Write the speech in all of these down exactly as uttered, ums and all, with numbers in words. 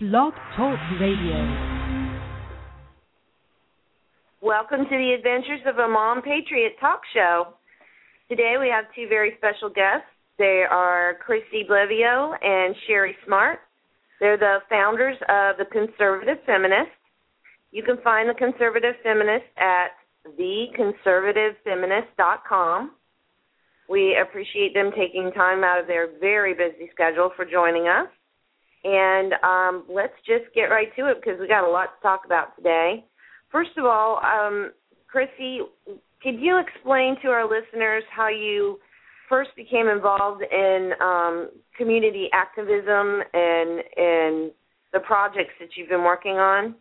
Blog Talk Radio. Welcome to the Adventures of a Mom Patriot talk show. Today we have two very special guests. They are Chrissy Blevio and Sherry Smart. They're the founders of The Conservative Feminist. You can find The Conservative Feminist at the conservative feminist dot com. We appreciate them taking time out of their very busy schedule for joining us. And um, let's just get right to it because we got a lot to talk about today. First of all, um, Chrissy, could you explain to our listeners how you first became involved in um, community activism and, and the projects that you've been working on?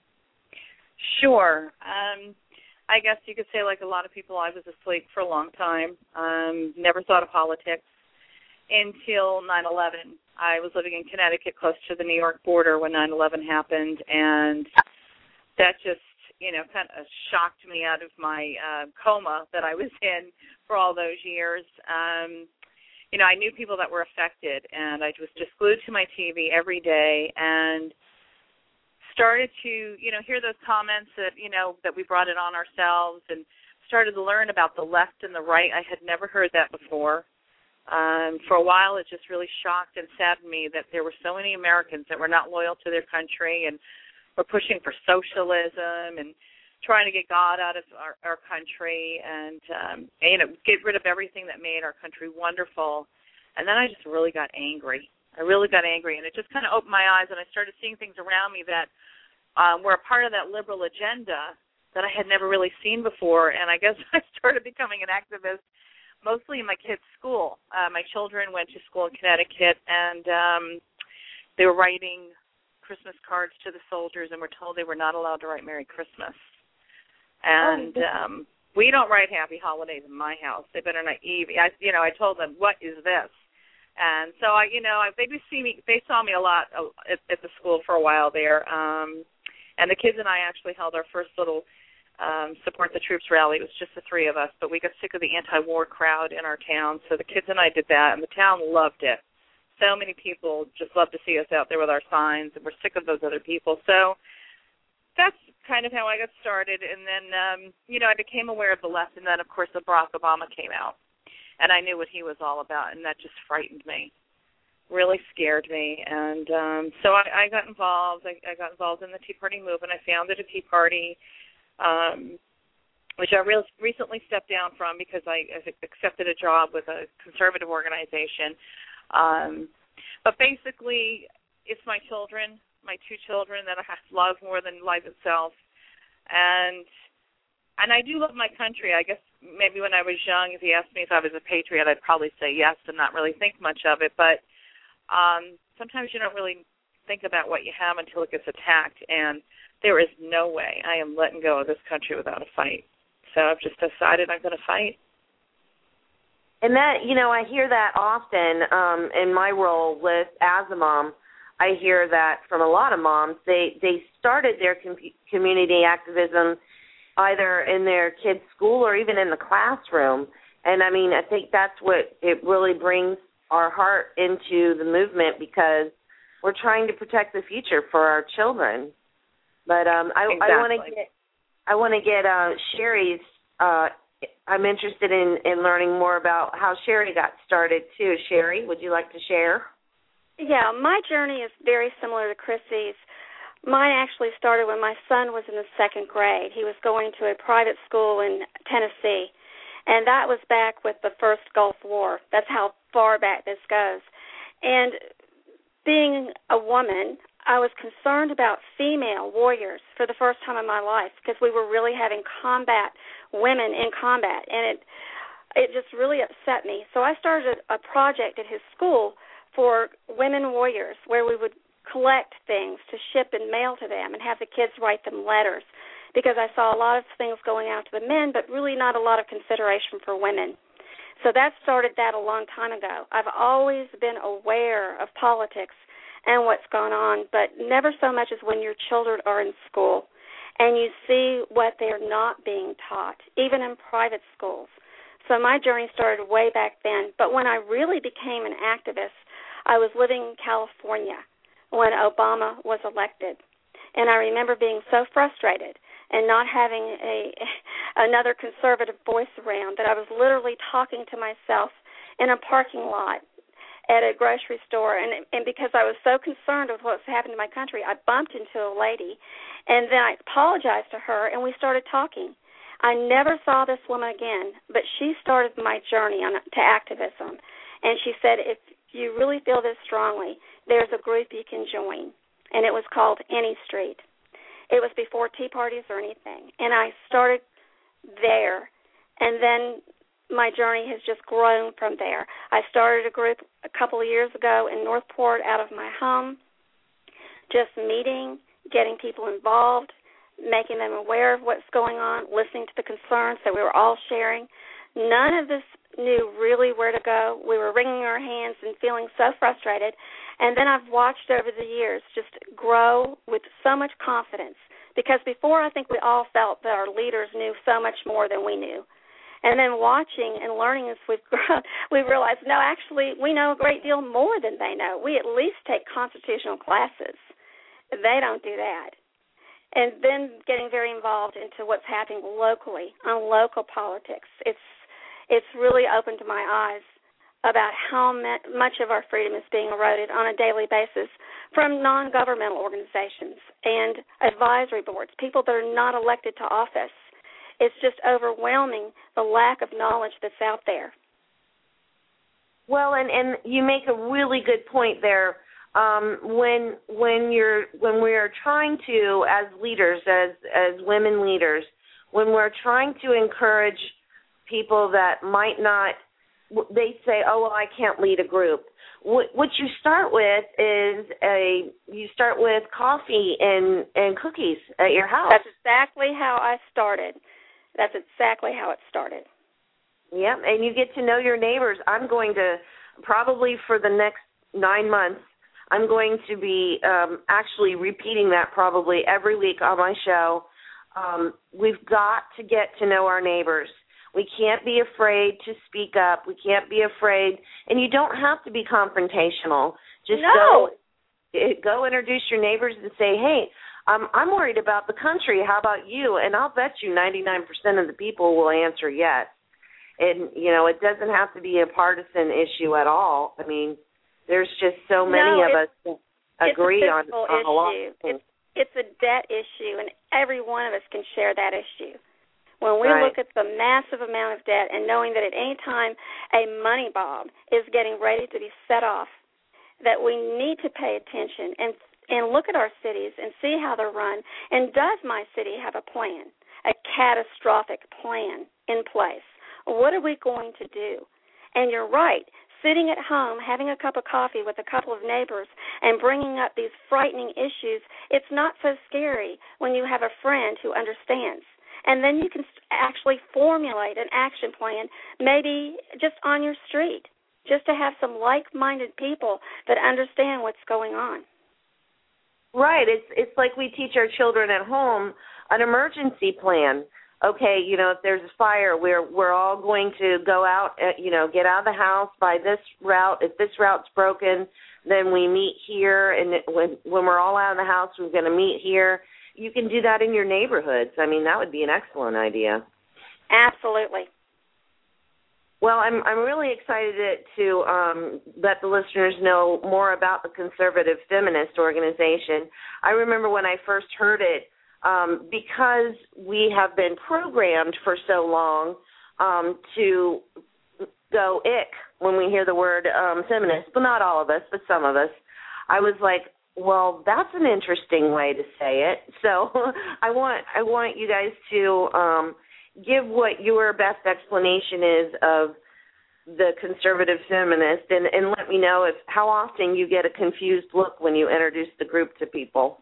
Sure. Um, I guess you could say, like a lot of people, I was asleep for a long time, um, never thought of politics until nine eleven. I was living in Connecticut close to the New York border when nine eleven happened, and that just, you know, kind of shocked me out of my uh, coma that I was in for all those years. Um, you know, I knew people that were affected, and I was just glued to my T V every day and started to, you know, hear those comments that, you know, that we brought it on ourselves and started to learn about the left and the right. I had never heard that before. Um, for a while, it just really shocked and saddened me that there were so many Americans that were not loyal to their country and were pushing for socialism and trying to get God out of our, our country and, um, and, you know, get rid of everything that made our country wonderful. And then I just really got angry. I really got angry, and it just kind of opened my eyes, and I started seeing things around me that um, were a part of that liberal agenda that I had never really seen before. And I guess I started becoming an activist mostly in my kids' school. Uh, my children went to school in Connecticut, and um, they were writing Christmas cards to the soldiers and were told they were not allowed to write Merry Christmas. And um, we don't write Happy Holidays in my house. They better not even. I, you know, I told them, what is this? And so I, you know, I, they do see me. They saw me a lot uh, at, at the school for a while there. Um, and the kids and I actually held our first little Um, support the troops rally. It was just the three of us, but we got sick of the anti-war crowd in our town, so the kids and I did that, and the town loved it. So many people just loved to see us out there with our signs, and we're sick of those other people. So that's kind of how I got started, and then, um, you know, I became aware of the left, and then, of course, the Barack Obama came out, and I knew what he was all about, and that just frightened me, really scared me, and um, so I, I got involved. I, I got involved in the Tea Party movement. I founded a Tea Party, Um, which I re- recently stepped down from because I, I accepted a job with a conservative organization. Um, but basically, it's my children, my two children that I have to love more than life itself. And and I do love my country. I guess maybe when I was young, if you asked me if I was a patriot, I'd probably say yes and not really think much of it. But um, sometimes you don't really think about what you have until it gets attacked, and there is no way I am letting go of this country without a fight. So I've just decided I'm going to fight. And that, you know, I hear that often um, in my role with as a mom. I hear that from a lot of moms. They they started their com- community activism either in their kids' school or even in the classroom. And, I mean, I think that's what it really brings our heart into the movement because we're trying to protect the future for our children. But um, I, exactly. I want to get I want to get uh, Sherry's. Uh, I'm interested in, in learning more about how Sherry got started too. Sherry, would you like to share? Yeah, my journey is very similar to Chrissy's. Mine actually started when my son was in the second grade. He was going to a private school in Tennessee, and that was back with the first Gulf War. That's how far back this goes. And being a woman, I was concerned about female warriors for the first time in my life because we were really having combat, women in combat, and it it just really upset me. So I started a project at his school for women warriors where we would collect things to ship and mail to them and have the kids write them letters because I saw a lot of things going out to the men but really not a lot of consideration for women. So that started that a long time ago. I've always been aware of politics and what's going on, but never so much as when your children are in school and you see what they're not being taught, even in private schools. So my journey started way back then, but when I really became an activist, I was living in California when Obama was elected. And I remember being so frustrated and not having a another conservative voice around that I was literally talking to myself in a parking lot at a grocery store, and and because I was so concerned with what was happening to my country, I bumped into a lady, and then I apologized to her, and we started talking. I never saw this woman again, but she started my journey on to activism, and she said, if you really feel this strongly, there's a group you can join, and it was called Any Street. It was before tea parties or anything, and I started there, and then my journey has just grown from there. I started a group a couple of years ago in Northport out of my home, just meeting, getting people involved, making them aware of what's going on, listening to the concerns that we were all sharing. None of us knew really where to go. We were wringing our hands and feeling so frustrated. And then I've watched over the years just grow with so much confidence, because before I think we all felt that our leaders knew so much more than we knew. And then watching and learning as we've grown, we realized, no, actually, we know a great deal more than they know. We at least take constitutional classes. They don't do that. And then getting very involved into what's happening locally, on local politics. It's it's really opened my eyes about how much of our freedom is being eroded on a daily basis from non-governmental organizations and advisory boards, people that are not elected to office. It's just overwhelming, the lack of knowledge that's out there. Well, and, and you make a really good point there. Um, when when you're when we are trying to, as leaders, as as women leaders, when we're trying to encourage people that might not, they say, oh, well, I can't lead a group. What, what you start with is a you start with coffee and and cookies at your house. That's exactly how I started. That's exactly how it started. Yep, and you get to know your neighbors. I'm going to, probably for the next nine months, I'm going to be um, actually repeating that probably every week on my show. Um, we've got to get to know our neighbors. We can't be afraid to speak up. We can't be afraid. And you don't have to be confrontational. Just no. go, go introduce your neighbors and say, hey, Um, I'm worried about the country. How about you? And I'll bet you ninety-nine percent of the people will answer yes. And, you know, it doesn't have to be a partisan issue at all. I mean, there's just so many no, of us that agree on, on a lot of things. It's, it's a debt issue, and every one of us can share that issue. When we right. look at the massive amount of debt and knowing that at any time a money bomb is getting ready to be set off, that we need to pay attention and and look at our cities and see how they're run. And does my city have a plan, a catastrophic plan in place? What are we going to do? And you're right, sitting at home, having a cup of coffee with a couple of neighbors and bringing up these frightening issues, it's not so scary when you have a friend who understands. And then you can actually formulate an action plan, maybe just on your street, just to have some like-minded people that understand what's going on. Right. It's it's like we teach our children at home an emergency plan. Okay, you know, if there's a fire, we're we're all going to go out, uh, you know, get out of the house by this route. If this route's broken, then we meet here. And it, when when we're all out of the house, we're going to meet here. You can do that in your neighborhoods. I mean, that would be an excellent idea. Absolutely. Well, I'm I'm really excited to um, let the listeners know more about the Conservative Feminist Organization. I remember when I first heard it, um, because we have been programmed for so long um, to go ick when we hear the word um, feminist. Well, not all of us, but some of us. I was like, well, that's an interesting way to say it. So I want I want you guys to um, give what your best explanation is of the conservative feminist, and, and let me know if how often you get a confused look when you introduce the group to people.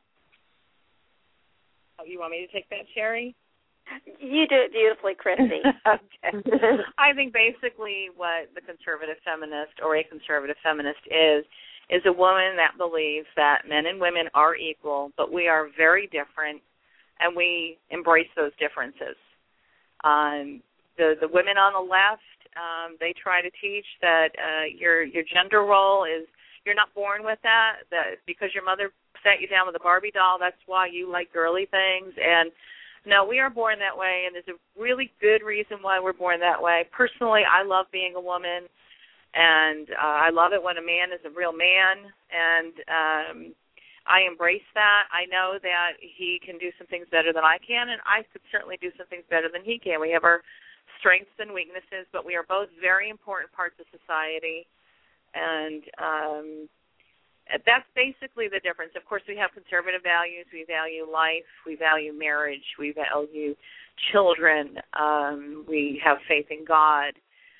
Oh, you want me to take that, Sherry? You do it beautifully, Christy. Okay. I think basically what the conservative feminist or a conservative feminist is, is a woman that believes that men and women are equal, but we are very different, and we embrace those differences. Um, the, the women on the left, um, they try to teach that uh, your your gender role is you're not born with that, that because your mother sat you down with a Barbie doll, that's why you like girly things. And no, we are born that way, and there's a really good reason why we're born that way. Personally, I love being a woman, and uh, I love it when a man is a real man, and um, I embrace that. I know that he can do some things better than I can, and I could certainly do some things better than he can. We have our strengths and weaknesses, but we are both very important parts of society, and um, that's basically the difference. Of course, we have conservative values. We value life. We value marriage. We value children. Um, we have faith in God.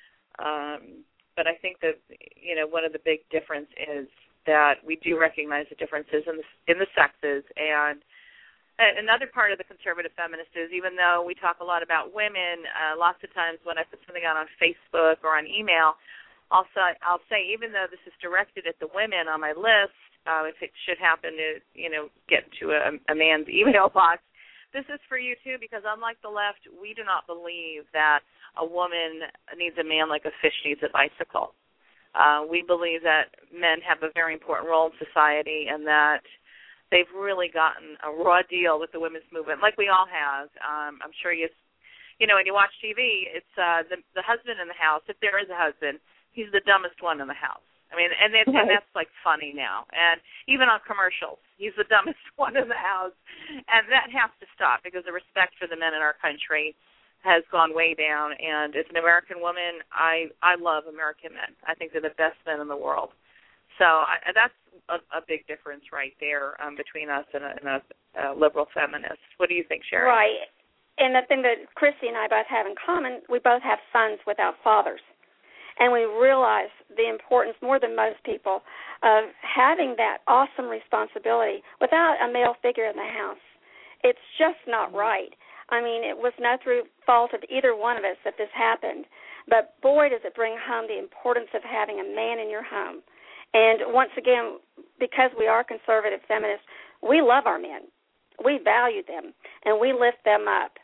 Um, but I think that, you know, one of the big difference is that we do recognize the differences in the, in the sexes. And another part of the conservative feminist is, even though we talk a lot about women, uh, lots of times when I put something out on Facebook or on email, Also, I'll say, even though this is directed at the women on my list, uh, if it should happen to, you know, get to a, a man's email box, this is for you too, because unlike the left, we do not believe that a woman needs a man like a fish needs a bicycle. Uh, we believe that men have a very important role in society, and that they've really gotten a raw deal with the women's movement, like we all have. Um, I'm sure you, you know, when you watch T V, it's uh, the, the husband in the house, if there is a husband. He's the dumbest one in the house. I mean, and, it, and that's, like, funny now. And even on commercials, he's the dumbest one in the house. And that has to stop, because the respect for the men in our country has gone way down. And as an American woman, I, I love American men. I think they're the best men in the world. So I, that's a, a big difference right there um, between us and a, and a, a liberal feminist. What do you think, Sherry? Right. And the thing that Chrissy and I both have in common, we both have sons without fathers. And we realize the importance, more than most people, of having that awesome responsibility without a male figure in the house. It's just not right. I mean, it was no through fault of either one of us that this happened. But boy, does it bring home the importance of having a man in your home. And once again, because we are conservative feminists, we love our men. We value them, and we lift them up.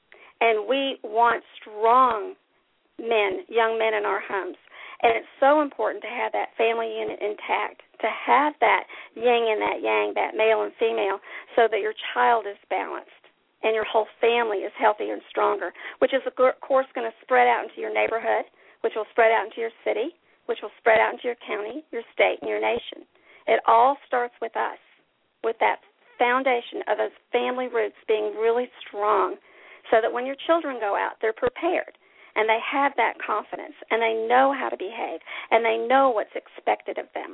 And we want strong men, young men in our homes. And it's so important to have that family unit intact, to have that yin and that yang, that male and female, so that your child is balanced and your whole family is healthier and stronger, which is, of course, going to spread out into your neighborhood, which will spread out into your city, which will spread out into your county, your state, and your nation. It all starts with us, with that foundation of those family roots being really strong, so that when your children go out, they're prepared. And they have that confidence, and they know how to behave, and they know what's expected of them.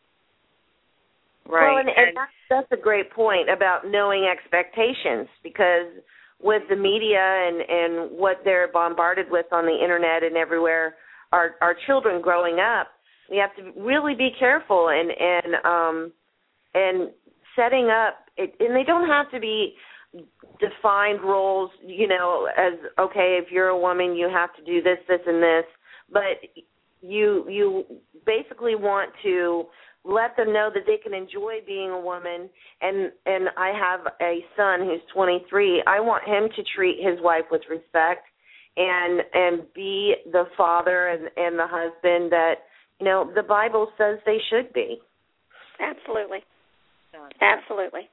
Right. Well, and, and that's, that's a great point about knowing expectations, because with the media and, and what they're bombarded with on the Internet and everywhere, our, our children growing up, we have to really be careful and and um, and setting up, it, and they don't have to be defined roles, you know, as, okay, if you're a woman, you have to do this, this, and this. But you you basically want to let them know that they can enjoy being a woman. And, and I have a son who's twenty-three. I want him to treat his wife with respect and and be the father and, and the husband that, you know, the Bible says they should be. Absolutely. Absolutely.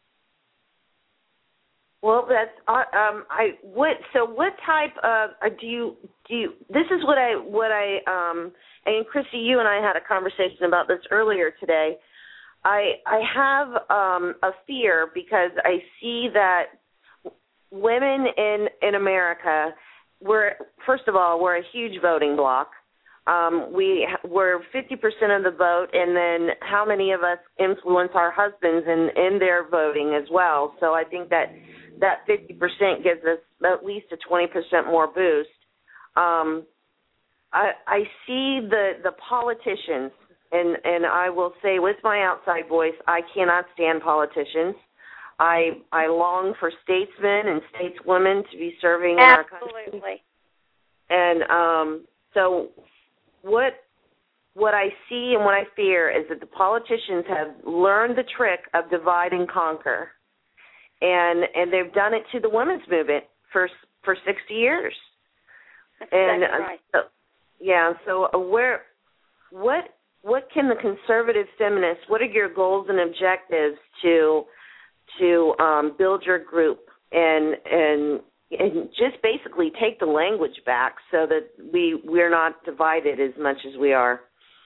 Well, that's um. I what so what type of uh, do you do you? This is what I what I um. And Chrissy, you and I had a conversation about this earlier today. I I have um a fear because I see that women in in America, we're first of all we're a huge voting bloc. Um, we we're fifty percent of the vote, and then how many of us influence our husbands in in their voting as well? So I think that. that fifty percent gives us at least a twenty percent more boost. Um, I, I see the, the politicians, and, and I will say with my outside voice, I cannot stand politicians. I I long for statesmen and stateswomen to be serving in our country. Absolutely. And um, so what what I see and what I fear is that the politicians have learned the trick of divide and conquer. And and they've done it to the women's movement for for sixty years. That's and exactly right. Uh, so, yeah. So uh, where, what what can the conservative feminists, what are your goals and objectives to to um, build your group and and and just basically take the language back so that we we're not divided as much as we are?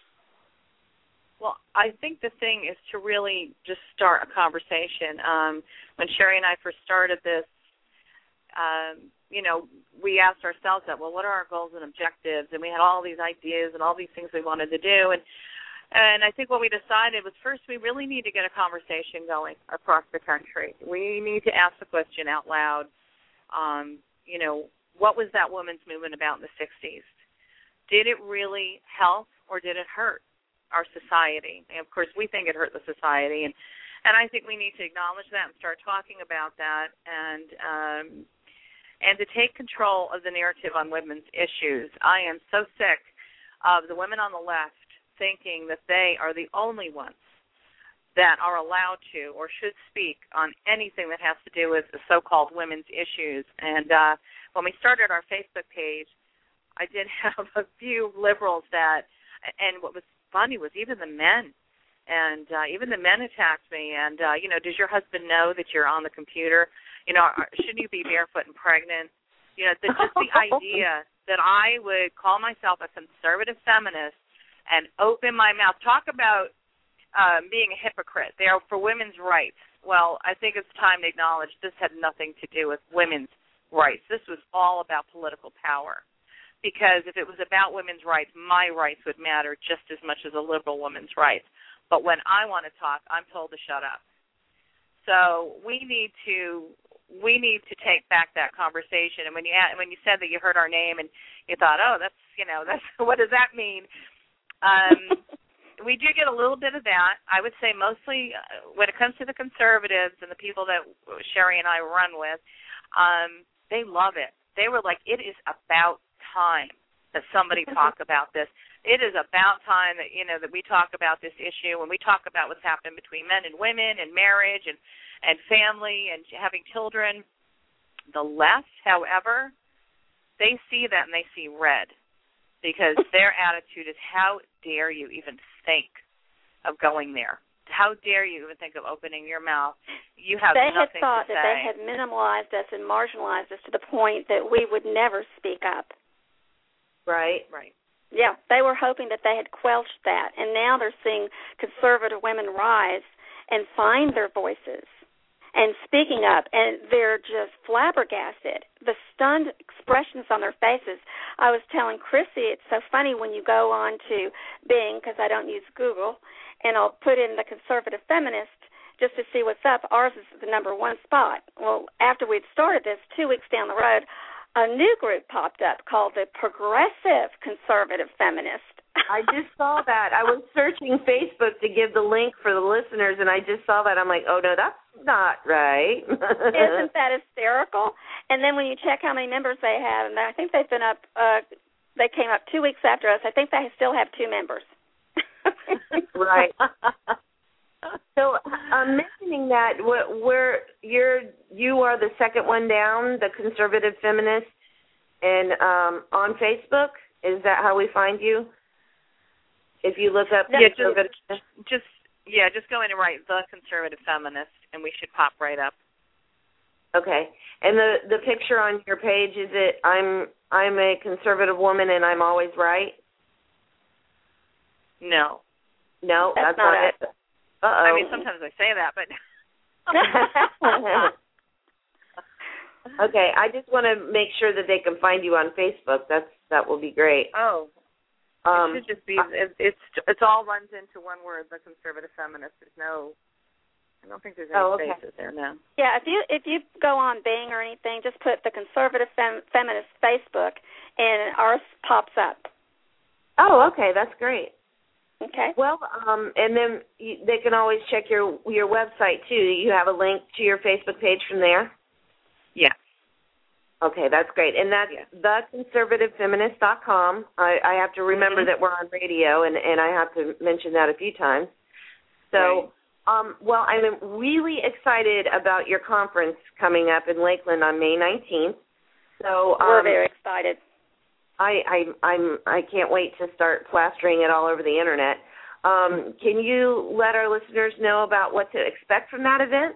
Well, I think the thing is to really just start a conversation. Um, when Sherry and I first started this, um, you know, we asked ourselves that, well, what are our goals and objectives? And we had all these ideas and all these things we wanted to do. And and I think what we decided was, first, we really need to get a conversation going across the country. We need to ask the question out loud, um, you know, what was that women's movement about in the sixties? Did it really help or did it hurt our society? And, of course, we think it hurt the society. And, and I think we need to acknowledge that and start talking about that and um, and to take control of the narrative on women's issues. I am so sick of the women on the left thinking that they are the only ones that are allowed to or should speak on anything that has to do with the so-called women's issues. And uh, when we started our Facebook page, I did have a few liberals that, and what was funny was even the men, and uh, even the men attacked me. And, uh, you know, does your husband know that you're on the computer? You know, shouldn't you be barefoot and pregnant? You know, the, just the idea that I would call myself a conservative feminist and open my mouth, talk about um, being a hypocrite. They are for women's rights. Well, I think it's time to acknowledge this had nothing to do with women's rights. This was all about political power. Because if it was about women's rights, my rights would matter just as much as a liberal woman's rights. But when I want to talk, I'm told to shut up. So we need to we need to take back that conversation. And when you when you said that you heard our name and you thought, oh, that's you know that's what does that mean? Um, we do get a little bit of that. I would say mostly uh, when it comes to the conservatives and the people that Sherry and I run with, um, they love it. They were like, it is about time that somebody talk about this. It is about time that, you know, that we talk about this issue, when we talk about what's happened between men and women and marriage and, and family and having children. The left, however, they see that and they see red because their attitude is, how dare you even think of going there? How dare you even think of opening your mouth? You have they nothing to say. They had thought that they had minimalized us and marginalized us to the point that we would never speak up. Right. Right. Yeah, they were hoping that they had quelched that, and now they're seeing conservative women rise and find their voices and speaking up, and they're just flabbergasted. The stunned expressions on their faces. I was telling Chrissy, it's so funny when you go on to Bing, because I don't use Google, and I'll put in the conservative feminist just to see what's up. Ours is the number one spot. Well, after we'd started this, two weeks down the road, a new group popped up called the Progressive Conservative Feminist. I just saw that. I was searching Facebook to give the link for the listeners, and I just saw that. I'm like, oh, no, that's not right. Isn't that hysterical? And then when you check how many members they have, and I think they've been up, uh, they came up two weeks after us. I think they still have two members. Right. So, um, mentioning that, where you're, you are the second one down, the conservative feminist, and um, on Facebook, is that how we find you? If you look up, yeah, just, just yeah, just go in and write the conservative feminist, and we should pop right up. Okay, and the the picture on your page, is it I'm I'm a conservative woman and I'm always right? No, no, that's, that's not, not it. it. Uh-oh. I mean, sometimes I say that, but. Okay, I just want to make sure that they can find you on Facebook. That's that will be great. Oh, um, it should just be. It, it's it's all runs into one word. The conservative feminist. There's no. I don't think there's any oh, okay. spaces there now. Yeah, if you if you go on Bing or anything, just put the Conservative Fem- Feminist Facebook, and ours pops up. Oh, okay, that's great. Okay. Well, um, and then you, they can always check your your website too. You have a link to your Facebook page from there. Yeah. Okay, that's great. And that's yeah. the conservative feminist dot com. I, I have to remember mm-hmm. that we're on radio, and, and I have to mention that a few times. So, right. um, well, I'm really excited about your conference coming up in Lakeland on May nineteenth. So um, we're very excited. I, I I'm I can't wait to start plastering it all over the internet. Um, can you let our listeners know about what to expect from that event?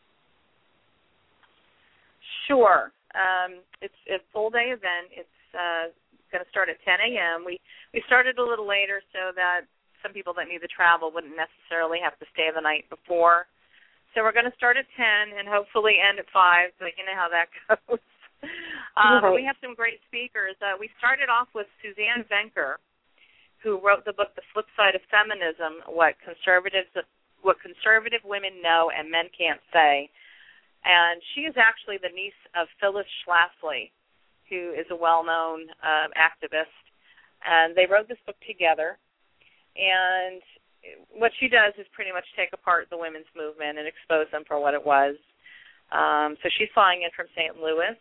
Sure. Um, it's a full-day event. It's uh, going to start at ten a.m. We we started a little later so that some people that need to travel wouldn't necessarily have to stay the night before. So we're going to start at ten and hopefully end at five, but you know how that goes. um, right. We have some great speakers. Uh, we started off with Suzanne Venker, who wrote the book The Flip Side of Feminism, What Conservatives, What Conservative Women Know and Men Can't Say. And she is actually the niece of Phyllis Schlafly, who is a well-known uh, activist. And they wrote this book together. And what she does is pretty much take apart the women's movement and expose them for what it was. Um, so she's flying in from Saint Louis.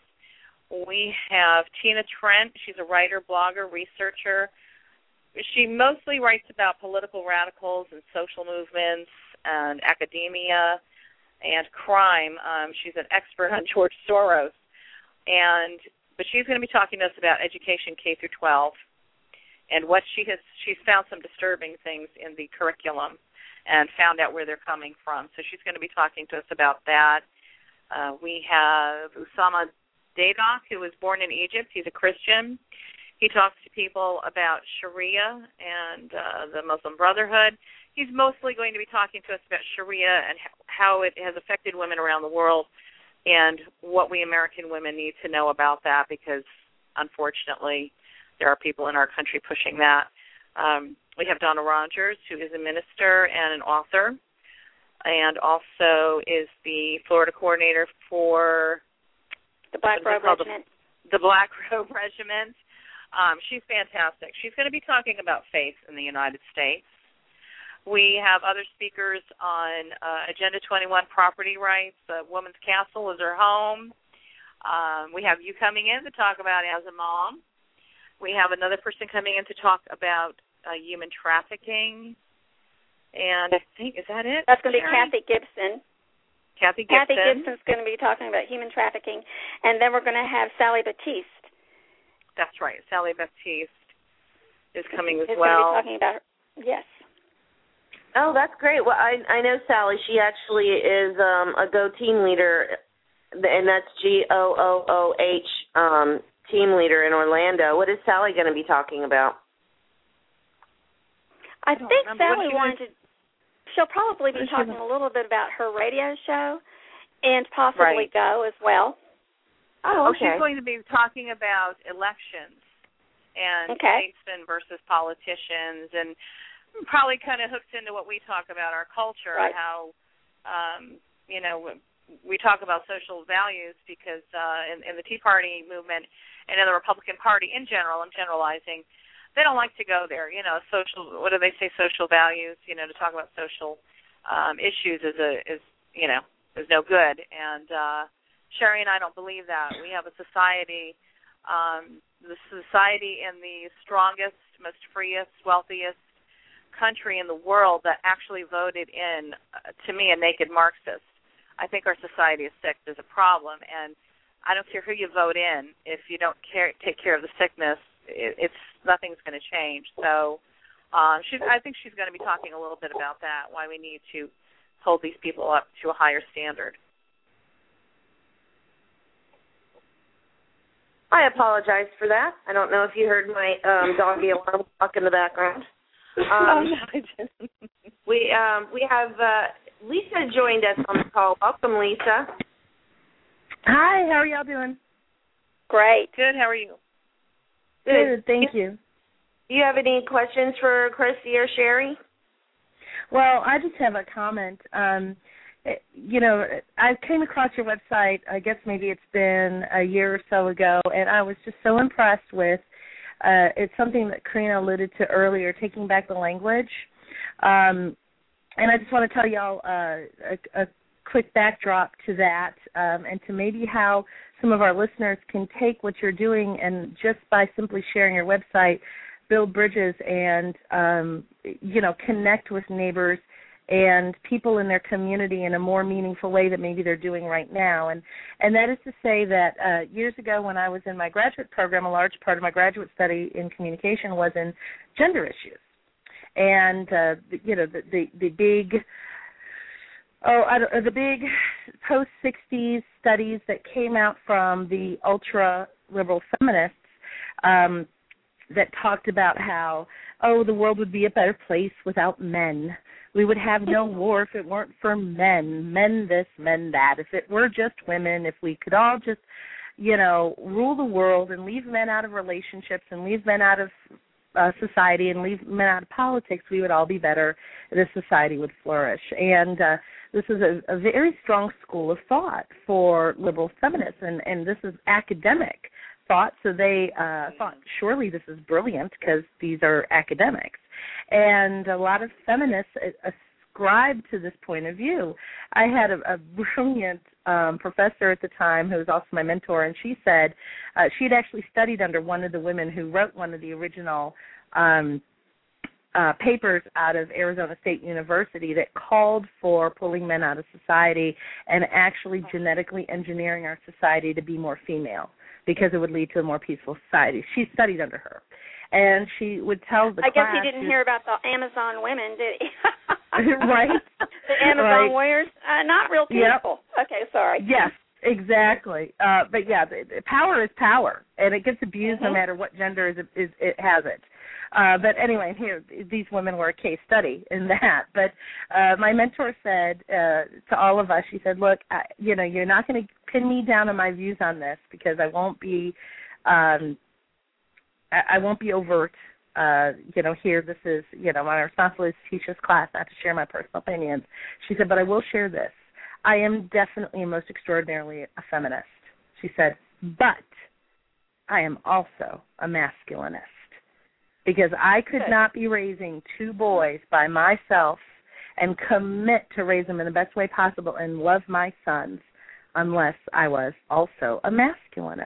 We have Tina Trent. She's a writer, blogger, researcher. She mostly writes about political radicals and social movements and academia and crime. Um, she's an expert on George Soros. And but she's going to be talking to us about education K through twelve. And what she has, she's found some disturbing things in the curriculum and found out where they're coming from. So she's going to be talking to us about that. Uh, we have Usama Daydock, who was born in Egypt. He's a Christian. He talks to people about Sharia and uh, the Muslim Brotherhood. He's mostly going to be talking to us about Sharia and how it has affected women around the world and what we American women need to know about that, because unfortunately there are people in our country pushing that. Um, we have Donna Rogers, who is a minister and an author, and also is the Florida coordinator for the Black Robe Regiment. The, the Black Robe Regiment. Um, she's fantastic. She's going to be talking about faith in the United States. We have other speakers on uh, Agenda twenty-one, property rights. Uh, Woman's Castle is her home. Um, we have you coming in to talk about as a mom. We have another person coming in to talk about uh, human trafficking. And I think, is that it? That's going to be Sharon? Kathy Gibson. Kathy Gibson. Kathy Gibson's going to be talking about human trafficking. And then we're going to have Sally Batiste. That's right. Sally Batiste is coming as is well. Going to be talking about her. Yes. Oh, that's great. Well, I I know Sally. She actually is um, a Go team leader, and that's G O O O H um, team leader in Orlando. What is Sally going to be talking about? I, I think Sally wanted to. She'll probably be talking a little bit about her radio show, and possibly right. Go as well. Oh, okay. Oh, she's going to be talking about elections and okay. statesmen versus politicians, and probably kind of hooks into what we talk about, our culture, right. and how, um, you know, we talk about social values because uh, in, in the Tea Party movement and in the Republican Party in general, I'm generalizing, they don't like to go there. You know, social, what do they say, social values, you know, to talk about social um, issues is, a, is, you know, is no good. And uh, Sherry and I don't believe that. We have a society, um, the society in the strongest, most freest, wealthiest country in the world that actually voted in, uh, to me, a naked Marxist. I think our society is sick. There's a problem, and I don't care who you vote in. If you don't care, take care of the sickness, it, it's nothing's going to change. So um, she's, I think she's going to be talking a little bit about that, why we need to hold these people up to a higher standard. I apologize for that. I don't know if you heard my um, doggy alarm clock in the background. Um, oh, no, I didn't. we um, we have uh, Lisa joined us on the call. Welcome, Lisa. Hi, how are y'all doing? Great. Good, how are you? Good, Good thank you. Do you have any questions for Christy or Sherry? Well, I just have a comment. Um, you know, I came across your website, I guess maybe it's been a year or so ago, and I was just so impressed with Uh, it's something that Karina alluded to earlier, taking back the language. Um, and I just want to tell y'all uh, a, a quick backdrop to that um, and to maybe how some of our listeners can take what you're doing and just by simply sharing your website, build bridges and, um, you know, connect with neighbors and people in their community in a more meaningful way that maybe they're doing right now. And and that is to say that uh, years ago when I was in my graduate program, a large part of my graduate study in communication was in gender issues. and uh, the, you know the the, the big oh I don't, the big post sixties studies that came out from the ultra liberal feminists um, that talked about how oh the world would be a better place without men. We would have no war if it weren't for men, men this, men that. If it were just women, if we could all just, you know, rule the world and leave men out of relationships and leave men out of uh, society and leave men out of politics, we would all be better. This society would flourish. And uh, this is a, a very strong school of thought for liberal feminists, and, and this is academic thought. So they uh, thought, surely this is brilliant because these are academics. And a lot of feminists ascribe to this point of view. I had a, a brilliant um, professor at the time who was also my mentor, and she said uh, she had actually studied under one of the women who wrote one of the original um, uh, papers out of Arizona State University that called for pulling men out of society and actually genetically engineering our society to be more female because it would lead to a more peaceful society. She studied under her. And she would tell the I class... guess he didn't hear about the Amazon women, did he? Right. The Amazon right. warriors? Uh, not real people. Yep. Okay, sorry. Yes, exactly. Uh, but, yeah, the, the power is power, and it gets abused mm-hmm. no matter what gender is, is it has it. Uh, but anyway, here, these women were a case study in that. But uh, my mentor said uh, to all of us, she said, look, I, you know, you're not going to pin me down on my views on this because I won't be... Um, I won't be overt, uh, you know, here this is, you know, my responsibility is to teach this class, not to share my personal opinions. She said, but I will share this. I am definitely and most extraordinarily a feminist. She said, but I am also a masculinist because I could Good. not be raising two boys by myself and commit to raise them in the best way possible and love my sons unless I was also a masculinist.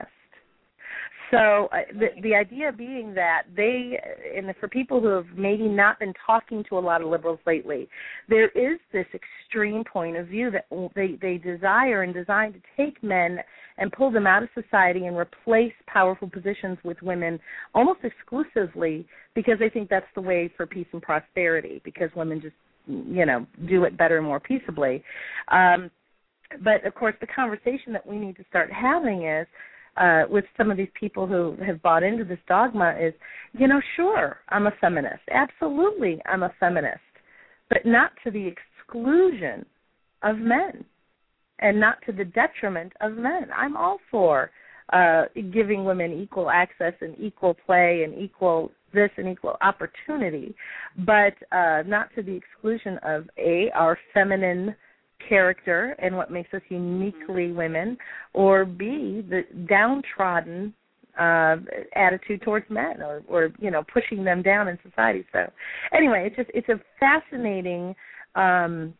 So uh, the the idea being that they, and for people who have maybe not been talking to a lot of liberals lately, there is this extreme point of view that they, they desire and design to take men and pull them out of society and replace powerful positions with women almost exclusively because they think that's the way for peace and prosperity, because women just, you know, do it better and more peaceably. Um, but, of course, the conversation that we need to start having is, Uh, with some of these people who have bought into this dogma is, you know, sure, I'm a feminist. Absolutely, I'm a feminist, but not to the exclusion of men and not to the detriment of men. I'm all for uh, giving women equal access and equal play and equal this and equal opportunity, but uh, not to the exclusion of, A, our feminine character and what makes us uniquely women, or B, the downtrodden uh, attitude towards men, or, or you know, pushing them down in society. So, anyway, it's just it's a fascinating um,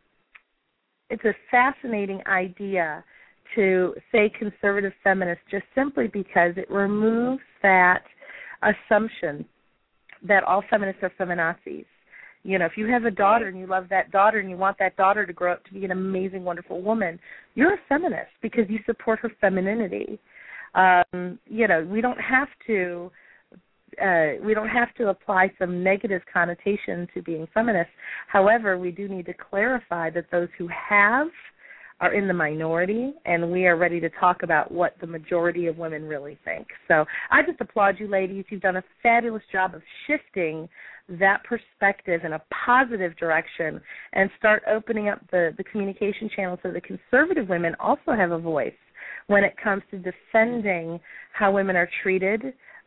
it's a fascinating idea to say conservative feminist just simply because it removes that assumption that all feminists are feminazis. You know, if you have a daughter and you love that daughter and you want that daughter to grow up to be an amazing, wonderful woman, you're a feminist because you support her femininity. Um, you know, we don't have to uh, we don't have to apply some negative connotation to being feminist. However, we do need to clarify that those who have are in the minority, and we are ready to talk about what the majority of women really think. So I just applaud you, ladies. You've done a fabulous job of shifting that perspective in a positive direction and start opening up the, the communication channel so the conservative women also have a voice when it comes to defending how women are treated,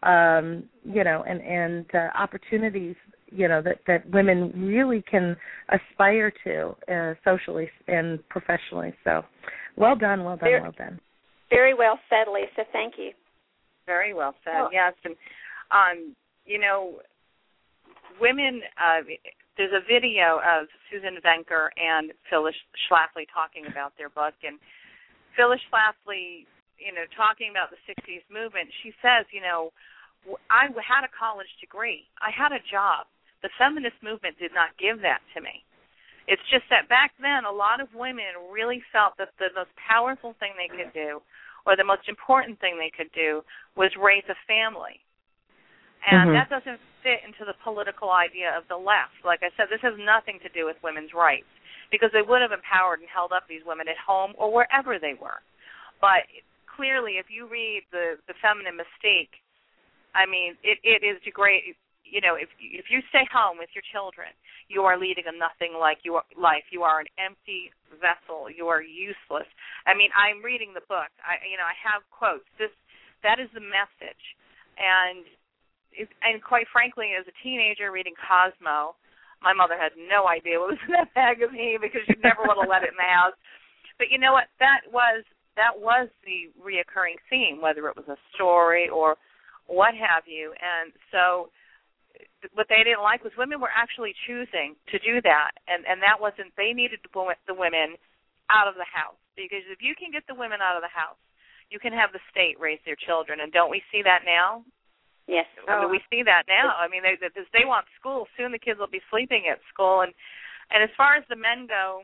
um, you know, and, and uh, opportunities, you know, that, that women really can aspire to uh, socially and professionally. So well done, well done, very, well done. Very well said, Lisa. Thank you. Very well said, oh. yes. And, um, you know, women, uh, there's a video of Susan Venker and Phyllis Schlafly talking about their book. And Phyllis Schlafly, you know, talking about the sixties movement, she says, you know, I had a college degree. I had a job. The feminist movement did not give that to me. It's just that back then a lot of women really felt that the most powerful thing they could do or the most important thing they could do was raise a family. And mm-hmm. that doesn't fit into the political idea of the left. Like I said, this has nothing to do with women's rights, because they would have empowered and held up these women at home or wherever they were. But clearly, if you read the, the Feminine Mystique, I mean, it, it is degrade. You know, if if you stay home with your children, you are leading a nothing like you are, life. You are an empty vessel. You are useless. I mean, I'm reading the book. I, you know, I have quotes. This, that is the message. And it, and quite frankly, as a teenager reading Cosmo, my mother had no idea what was in that magazine because she'd never want to let it in the house. But you know what? That was that was the reoccurring theme, whether it was a story or what have you. And so what they didn't like was women were actually choosing to do that, and, and that wasn't, they needed the women out of the house, because if you can get the women out of the house, you can have the state raise their children, and don't we see that now? Yes. I mean, we see that now. I mean, they, they, they want school. Soon the kids will be sleeping at school, and, and as far as the men go,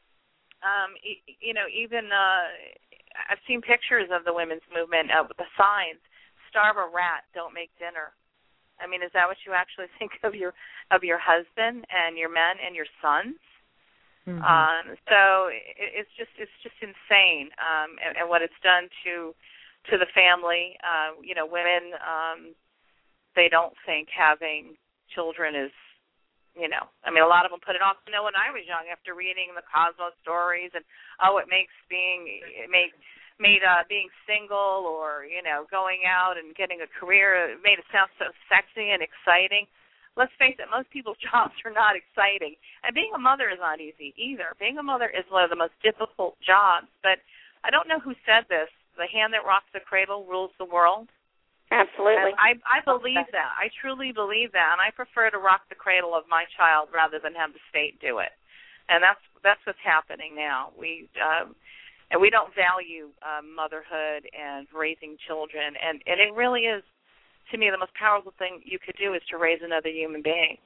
um, you know, even uh, I've seen pictures of the women's movement, uh, with the signs, starve a rat, don't make dinner. I mean, is that what you actually think of your of your husband and your men and your sons? Mm-hmm. Um, so it, it's just it's just insane, um, and, and what it's done to to the family. Uh, you know, women, um, they don't think having children is, you know, I mean, a lot of them put it off. You know, when I was young, after reading the Cosmo stories, and oh, it makes being it makes made uh, being single or, you know, going out and getting a career, it made it sound so sexy and exciting. Let's face it, most people's jobs are not exciting. And being a mother is not easy either. Being a mother is one of the most difficult jobs. But I don't know who said this, the hand that rocks the cradle rules the world. Absolutely. And I, I believe that. I truly believe that. And I prefer to rock the cradle of my child rather than have the state do it. And that's that's what's happening now. We... Um, And we don't value um, motherhood and raising children. And, and it really is, to me, the most powerful thing you could do is to raise another human being.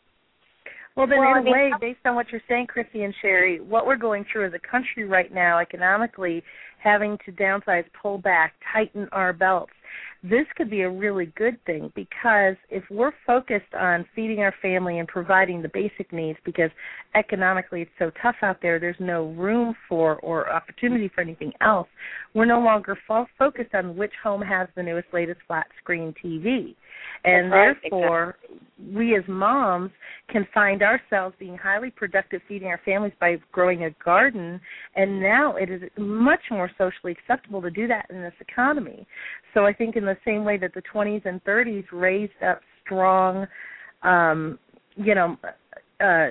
Well, then well, in a way, based on what you're saying, Chrissy and Sherry, what we're going through as a country right now, economically, having to downsize, pull back, tighten our belts, this could be a really good thing, because if we're focused on feeding our family and providing the basic needs, because economically it's so tough out there, there's no room for or opportunity for anything else, we're no longer fo- focused on which home has the newest, latest flat screen T V. And right, therefore, exactly. we as moms can find ourselves being highly productive feeding our families by growing a garden, and now it is much more socially acceptable to do that in this economy. So I think in the same way that the twenties and thirties raised up strong, um, you know, uh,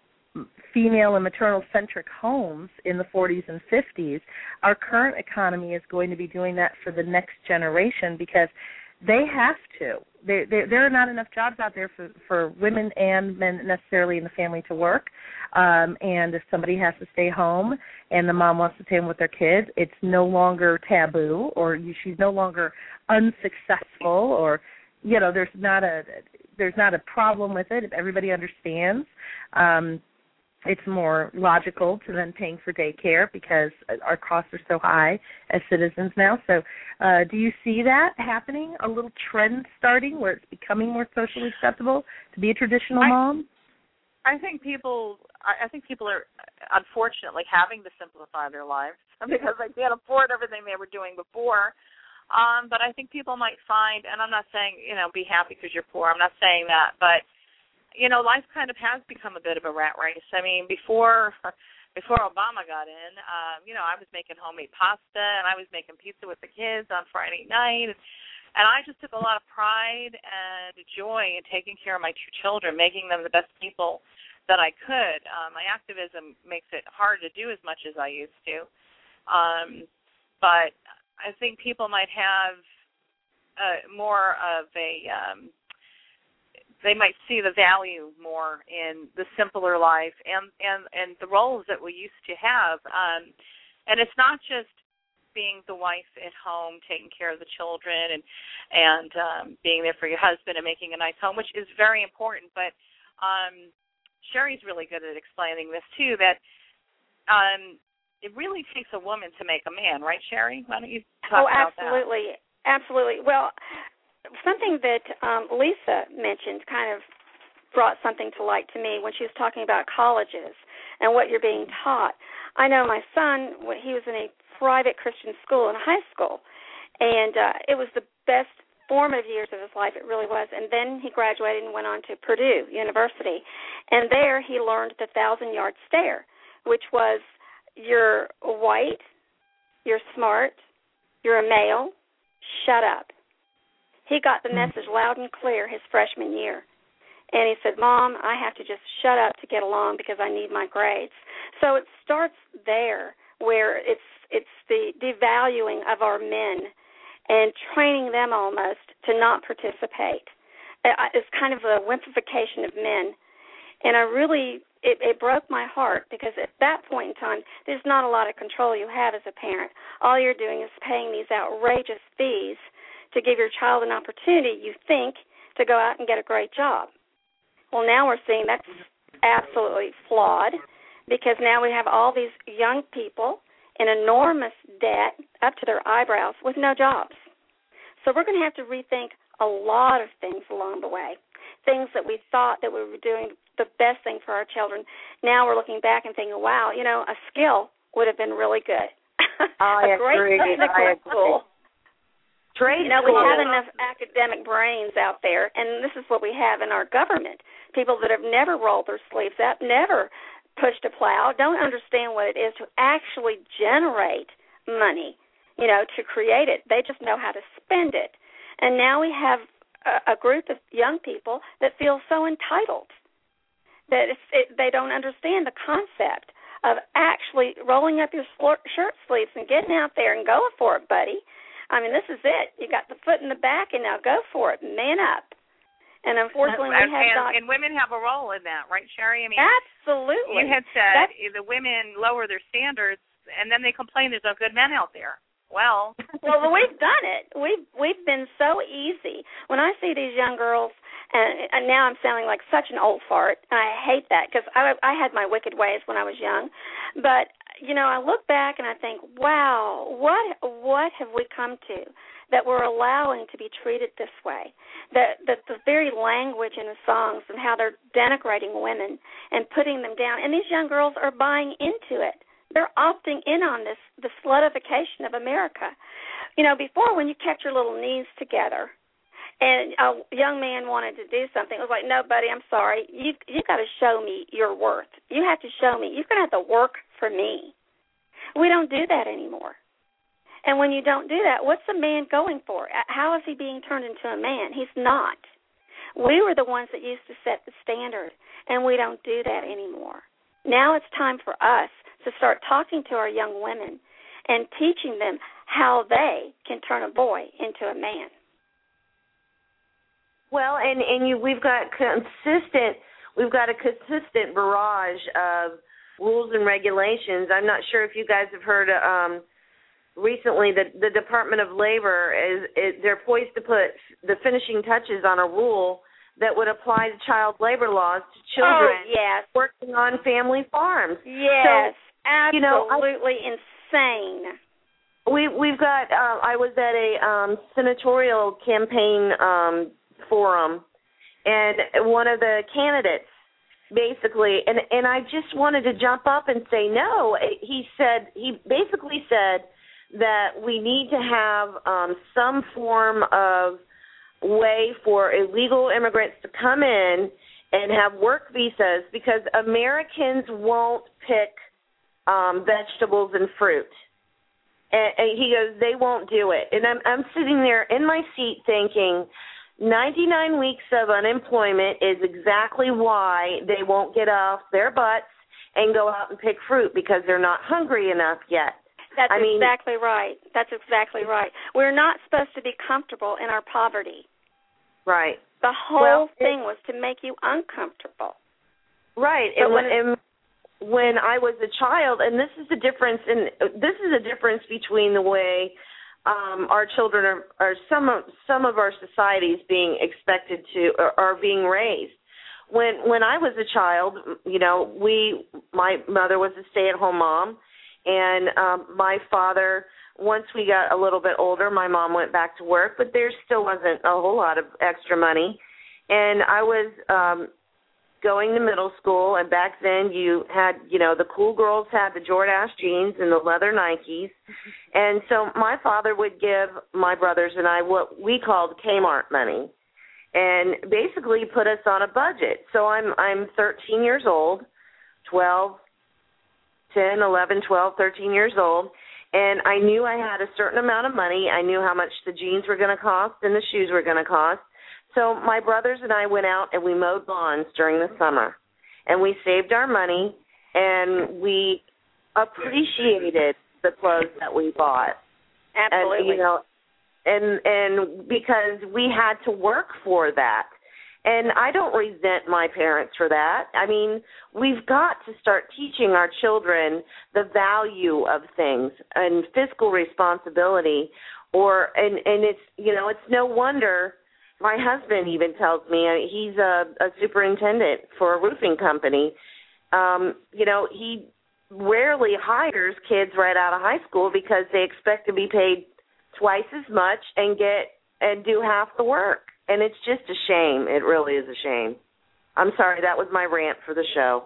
female and maternal-centric homes in the forties and fifties, our current economy is going to be doing that for the next generation, because they have to. There, there, there are not enough jobs out there for, for women and men necessarily in the family to work. Um, and if somebody has to stay home and the mom wants to stay home with their kids, it's no longer taboo, or you, she's no longer unsuccessful, or, you know, there's not a there's not a problem with it if everybody understands. Um, it's more logical to then paying for daycare because our costs are so high as citizens now. So uh, do you see that happening, a little trend starting where it's becoming more socially acceptable to be a traditional I, mom? I think people I think people are unfortunately having to simplify their lives because they can't afford everything they were doing before. Um, but I think people might find, and I'm not saying, you know, be happy because you're poor. I'm not saying that. But, you know, life kind of has become a bit of a rat race. I mean, before before Obama got in, um, you know, I was making homemade pasta and I was making pizza with the kids on Friday night. And I just took a lot of pride and joy in taking care of my two children, making them the best people that I could. Uh, my activism makes it hard to do as much as I used to. Um, but I think people might have uh, more of a, um, they might see the value more in the simpler life and, and, and the roles that we used to have. Um, and it's not just being the wife at home, taking care of the children and, and um, being there for your husband and making a nice home, which is very important. But um, Sherry's really good at explaining this, too, that um, it really takes a woman to make a man, right, Sherry? Why don't you talk oh, about absolutely. that? Absolutely. Well, something that um, Lisa mentioned kind of brought something to light to me when she was talking about colleges and what you're being taught. I know my son, when he was in a private Christian school in high school, and uh, it was the best formative years of his life, it really was. And then he graduated and went on to Purdue University, and there he learned the thousand-yard stare, which was you're white, you're smart, you're a male, shut up. He got the message loud and clear his freshman year. And he said, Mom, I have to just shut up to get along because I need my grades. So it starts there where it's it's the devaluing of our men and training them almost to not participate. It's kind of a wimpification of men. And I really, it, it broke my heart because at that point in time, there's not a lot of control you have as a parent. All you're doing is paying these outrageous fees to give your child an opportunity, you think, to go out and get a great job. Well, now we're seeing that's absolutely flawed because now we have all these young people in enormous debt up to their eyebrows with no jobs. So we're going to have to rethink a lot of things along the way, things that we thought that we were doing the best thing for our children. Now we're looking back and thinking, wow, you know, a skill would have been really good. I a great agree. technical I school. Trade you know, school. we have enough academic brains out there, and this is what we have in our government. People that have never rolled their sleeves up, never pushed a plow, don't understand what it is to actually generate money, you know, to create it. They just know how to spend it. And now we have a, a group of young people that feel so entitled that it's, it, they don't understand the concept of actually rolling up your shirt sleeves and getting out there and going for it, buddy. I mean, this is it. You got the foot in the back, and now go for it. Man up. And unfortunately, we and, have and, not. And women have a role in that, right, Sherry? I mean, absolutely. You had said That's, the women lower their standards, and then they complain there's no good men out there. Well, well, we've done it. We've we've been so easy. When I see these young girls, and, and now I'm sounding like such an old fart, and I hate that because I I had my wicked ways when I was young, but. You know, I look back and I think, wow, what what have we come to that we're allowing to be treated this way? That that the very language in the songs and how they're denigrating women and putting them down, and these young girls are buying into it. They're opting in on this, the slutification of America. You know, before when you kept your little knees together and a young man wanted to do something, it was like, no, buddy, I'm sorry. You you've got to show me your worth. You have to show me. You're going to have to work for me. We don't do that anymore. And when you don't do that, what's a man going for? How is he being turned into a man? He's not. We were the ones that used to set the standard, and we don't do that anymore. Now it's time for us to start talking to our young women and teaching them how they can turn a boy into a man. Well, and, and you, we've got consistent, we've got a consistent barrage of rules and regulations. I'm not sure if you guys have heard um, recently that the Department of Labor is, is they're poised to put the finishing touches on a rule that would apply to child labor laws to children oh, yes. working on family farms. Yes, so, absolutely you know, insane. We we've got. Uh, I was at a um, senatorial campaign um, forum, and one of the candidates. Basically, and and I just wanted to jump up and say no. He said he basically said that we need to have um, some form of way for illegal immigrants to come in and have work visas because Americans won't pick um, vegetables and fruit. And, and he goes, they won't do it. And I'm I'm sitting there in my seat thinking, ninety-nine weeks of unemployment is exactly why they won't get off their butts and go out and pick fruit because they're not hungry enough yet. That's I mean, exactly right. That's exactly right. We're not supposed to be comfortable in our poverty. Right. The whole well, thing it, was to make you uncomfortable. Right. But and when, when, and when I was a child, and this is the difference in this is a difference between the way Um, our children are, are some of some of our societies being expected to are, are being raised. When when I was a child, you know, we my mother was a stay-at-home mom, And um, my father, once we got a little bit older, my mom went back to work, but there still wasn't a whole lot of extra money. And I was um, going to middle school, and back then you had, you know, the cool girls had the Jordache jeans and the leather Nikes. And so my father would give my brothers and I what we called Kmart money, and basically put us on a budget. So I'm I'm thirteen years old, twelve, ten, eleven, twelve, thirteen years old, and I knew I had a certain amount of money. I knew how much the jeans were going to cost and the shoes were going to cost. So my brothers and I went out and we mowed lawns during the summer, and we saved our money, and we appreciated the clothes that we bought. Absolutely. And, you know, and and because we had to work for that. And I don't resent my parents for that. I mean, we've got to start teaching our children the value of things and fiscal responsibility. Or and and it's you know it's no wonder. My husband even tells me, uh, he's a, a superintendent for a roofing company. Um, you know, he rarely hires kids right out of high school because they expect to be paid twice as much and get and do half the work. And it's just a shame. It really is a shame. I'm sorry, that was my rant for the show.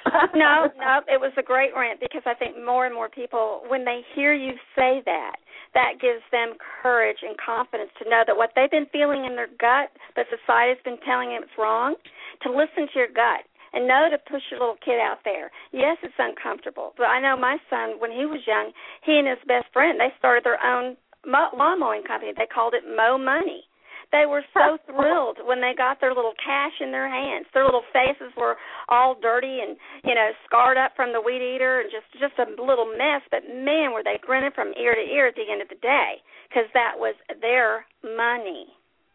no, no, it was a great rant because I think more and more people, when they hear you say that, that gives them courage and confidence to know that what they've been feeling in their gut, but society's been telling them it's wrong, to listen to your gut and know to push your little kid out there. Yes, it's uncomfortable, but I know my son, when he was young, he and his best friend, they started their own lawn mowing company. They called it Mow Money. They were so thrilled when they got their little cash in their hands. Their little faces were all dirty and, you know, scarred up from the weed eater and just, just a little mess. But, man, were they grinning from ear to ear at the end of the day because that was their money.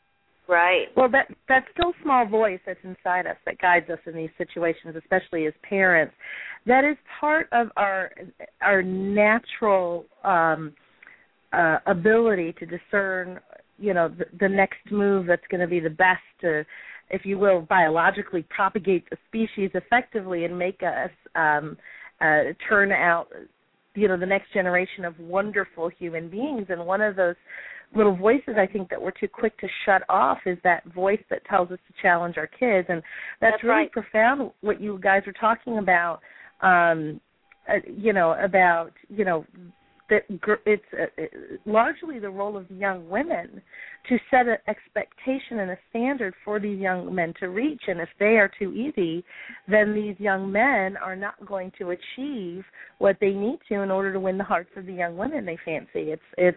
Right. Well, that that still small voice that's inside us that guides us in these situations, especially as parents, that is part of our our natural um, uh, ability to discern, you know, the, the next move that's going to be the best to, if you will, biologically propagate the species effectively and make us um, uh, turn out, you know, the next generation of wonderful human beings. And one of those little voices I think that we're too quick to shut off is that voice that tells us to challenge our kids. And that's, that's really right. profound what you guys are talking about, um, uh, you know, about, you know, that it's uh, largely the role of young women to set an expectation and a standard for these young men to reach. And if they are too easy, then these young men are not going to achieve what they need to in order to win the hearts of the young women they fancy. It's, it's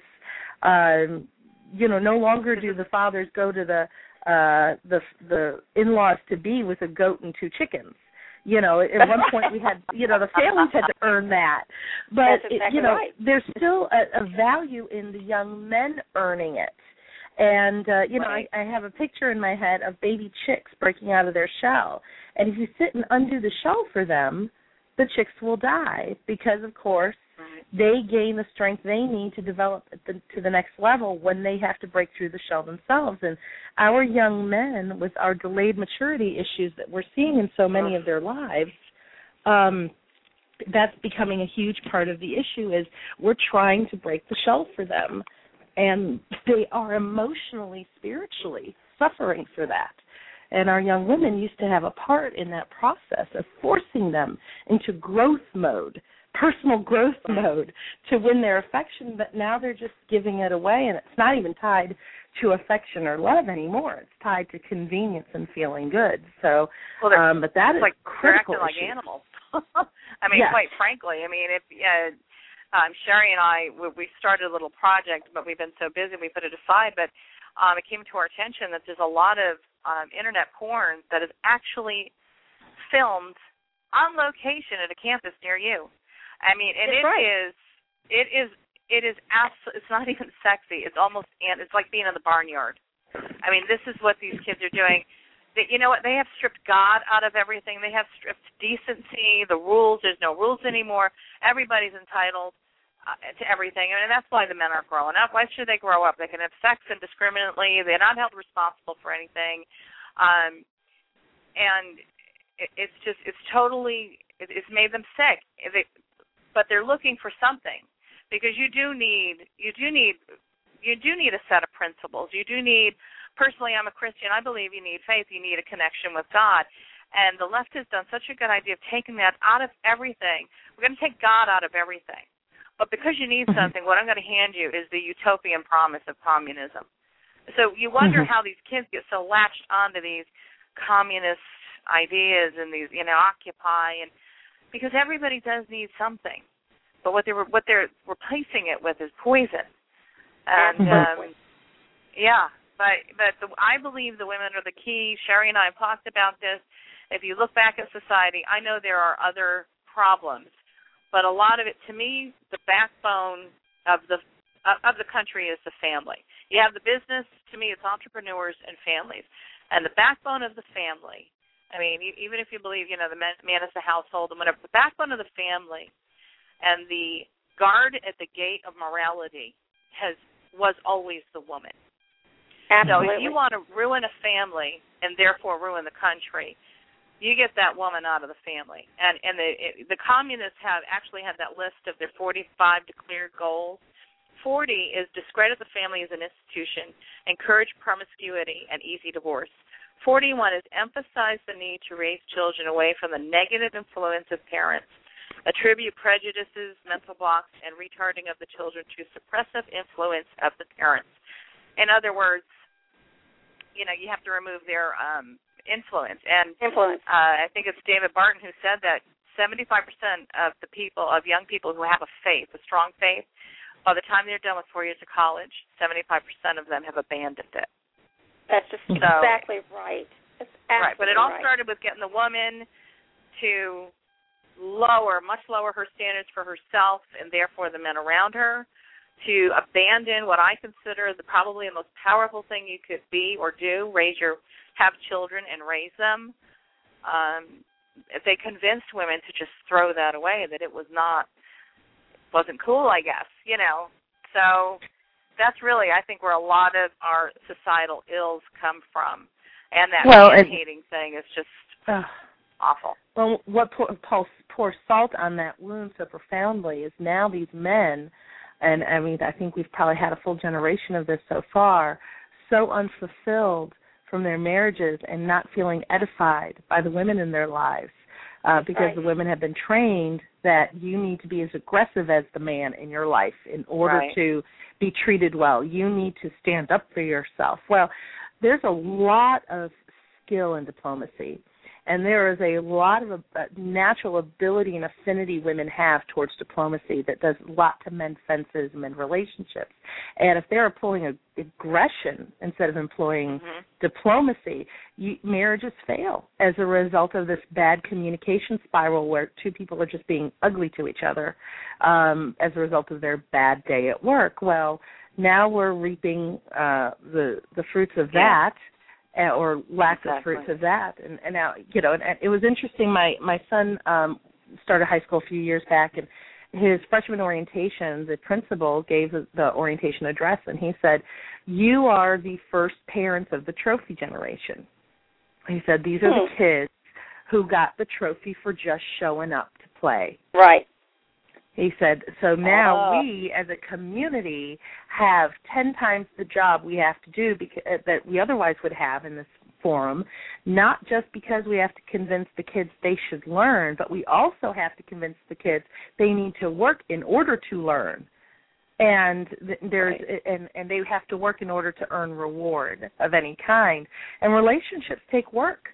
um, you know, no longer do the fathers go to the uh, the the in-laws to be with a goat and two chickens. You know, at one point we had, you know, the families had to earn that. But, exactly it, you know, right. there's still a, a value in the young men earning it. And, uh, you know, right. I, I have a picture in my head of baby chicks breaking out of their shell. And if you sit and undo the shell for them, the chicks will die because, of course, right. they gain the strength they need to develop at the, to the next level when they have to break through the shell themselves. And our young men, with our delayed maturity issues that we're seeing in so many of their lives, um, that's becoming a huge part of the issue is we're trying to break the shell for them. And they are emotionally, spiritually suffering for that. And our young women used to have a part in that process of forcing them into growth mode, personal growth mode, to win their affection, but now they're just giving it away, and it's not even tied to affection or love anymore. It's tied to convenience and feeling good. So, well, um, but that is like critical. They're acting like animals. I mean, yes. quite frankly, I mean, if uh, um, Sherry and I, we, we started a little project, but we've been so busy we put it aside, but um, it came to our attention that there's a lot of um, Internet porn that is actually filmed on location at a campus near you. I mean, and That's it right. is, it is, it is absolutely, it's not even sexy. It's almost, it's like being in the barnyard. I mean, this is what these kids are doing. They, you know what? They have stripped God out of everything. They have stripped decency, the rules. There's no rules anymore. Everybody's entitled uh, to everything, and that's why the men are growing up. Why should they grow up? They can have sex indiscriminately. They're not held responsible for anything, um, and it, it's just, it's totally, it, it's made them sick. They, but they're looking for something, because you do need you do need you do need a set of principles. You do need, personally, I'm a Christian. I believe you need faith. You need a connection with God. And the left has done such a good idea of taking that out of everything. We're going to take God out of everything. But because you need something, what I'm going to hand you is the utopian promise of communism. So you wonder mm-hmm. how these kids get so latched onto these communist ideas and these, you know, Occupy, and because everybody does need something. But what they're what they're replacing it with is poison. And um, yeah, but but the, I believe the women are the key. Sherry and I have talked about this. If you look back at society, I know there are other problems, but a lot of it, to me, the backbone of the of the country is the family. You have the business. To me, it's entrepreneurs and families, and the backbone of the family. I mean, even if you believe, you know, the man, man is the household and whatever, the backbone of the family and the guard at the gate of morality has was always the woman. Absolutely. So if you want to ruin a family and therefore ruin the country, you get that woman out of the family. And and the it, the communists have actually had that list of their forty-five declared goals. forty is discredit the family as an institution, encourage promiscuity, and easy divorce. forty-one is emphasize the need to raise children away from the negative influence of parents, attribute prejudices, mental blocks, and retarding of the children to suppressive influence of the parents. In other words, you know, you have to remove their um, influence. And influence. Uh, I think it's David Barton who said that seventy-five percent of the people, of young people who have a faith, a strong faith, by the time they're done with four years of college, seventy-five percent of them have abandoned it. That's just so, exactly right. That's right, but it all right. started with getting the woman to lower, much lower her standards for herself and therefore the men around her, to abandon what I consider the probably the most powerful thing you could be or do, raise your, have children and raise them. Um, if they convinced women to just throw that away, that it was not, wasn't cool, I guess, you know. So that's really, I think, where a lot of our societal ills come from. And that well, man-hating thing is just uh, awful. Well, what pours, pours salt on that wound so profoundly is now these men, and I mean, I think we've probably had a full generation of this so far, so unfulfilled from their marriages and not feeling edified by the women in their lives. Uh, because right. the women have been trained that you need to be as aggressive as the man in your life in order right. to be treated well. You need to stand up for yourself. Well, there's a lot of skill in diplomacy, and there is a lot of uh, natural ability and affinity women have towards diplomacy that does a lot to mend fences and mend relationships. And if they're employing a, aggression instead of employing mm-hmm. diplomacy, you, marriages fail as a result of this bad communication spiral where two people are just being ugly to each other um, as a result of their bad day at work. Well, now we're reaping uh, the the fruits of yeah. that. Or lack exactly. of fruits of that, and, and now you know. And it was interesting. My my son um, started high school a few years back, and his freshman orientation, the principal gave the orientation address, and he said, "You are the first parents of the trophy generation." He said, "These are the kids who got the trophy for just showing up to play." Right. He said, so now oh. we as a community have ten times the job we have to do because, uh, that we otherwise would have in this forum, not just because we have to convince the kids they should learn, but we also have to convince the kids they need to work in order to learn. And there's right. and, and they have to work in order to earn reward of any kind. And relationships take work.